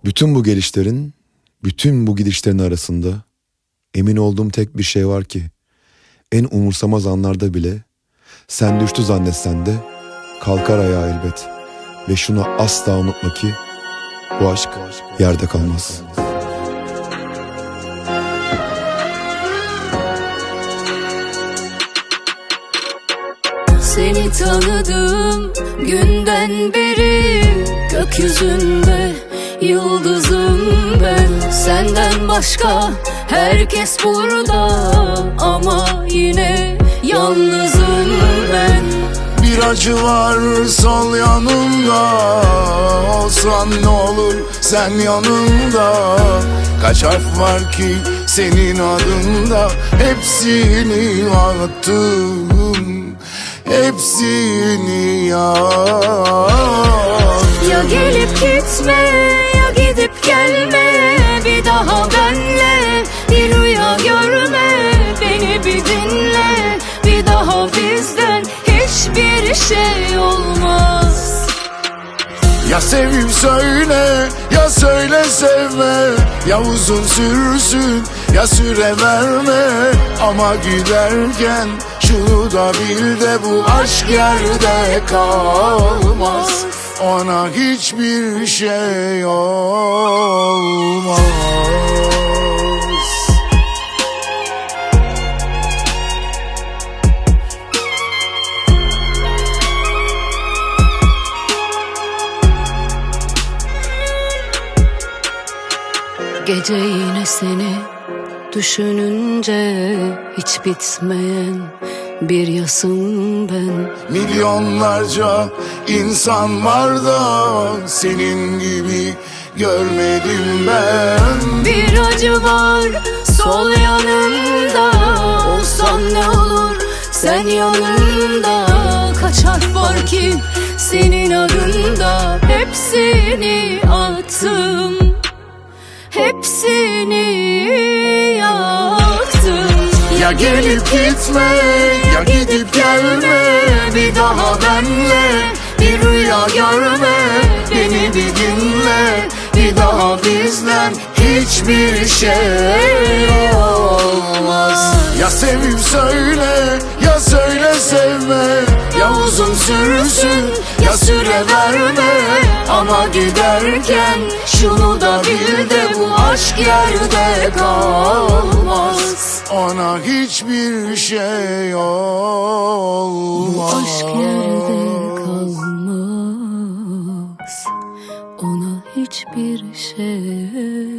Bütün bu gidişlerin arasında emin olduğum tek bir şey var ki en umursamaz anlarda bile sen düştü zannetsen de kalkar ayağa elbet. Ve şunu asla unutma ki bu aşk yerde kalmaz. Seni tanıdığım günden beri gökyüzünde yıldızım ben. Senden başka herkes burada ama yine yalnızım ben. Bir acı var sol yanımda, olsan ne olur sen yanımda. Kaç harf var ki senin adında, hepsini attım, hepsini yaktım. Ya gelip gitme ya gidip gelme, bir daha benle bir rüya görme. Beni bir dinle, bir daha bizden hiçbir şey olmaz. Ya sevim söyle, ya söyle sevme. Ya uzun sürsün, ya süre verme. Ama giderken şunu da bil de bu aşk yerde kalmaz. Ona hiçbir şey olmaz. Gece yine seni düşününce hiç bitmeyen bir yasım ben. Milyonlarca insan var da senin gibi görmedim ben. Bir acı var sol yanımda, olsan ne olur sen yanımda. Kaç harf var ki senin adında, hepsini attım, hepsini yaktım. Ya gelip gitme, ya gidip gelme. Bir daha benle bir rüya görme. Beni bir dinle, bir daha bizden hiçbir şey olmaz. Ya sevim söyle, ya söyle sevme. Ya uzun sürsün, ya süre verme. Ama giderken şunu da bil de bu aşk yerde kalmaz. Ona hiçbir şey olmaz. Bu aşk yerde kalmaz. Ona hiçbir şey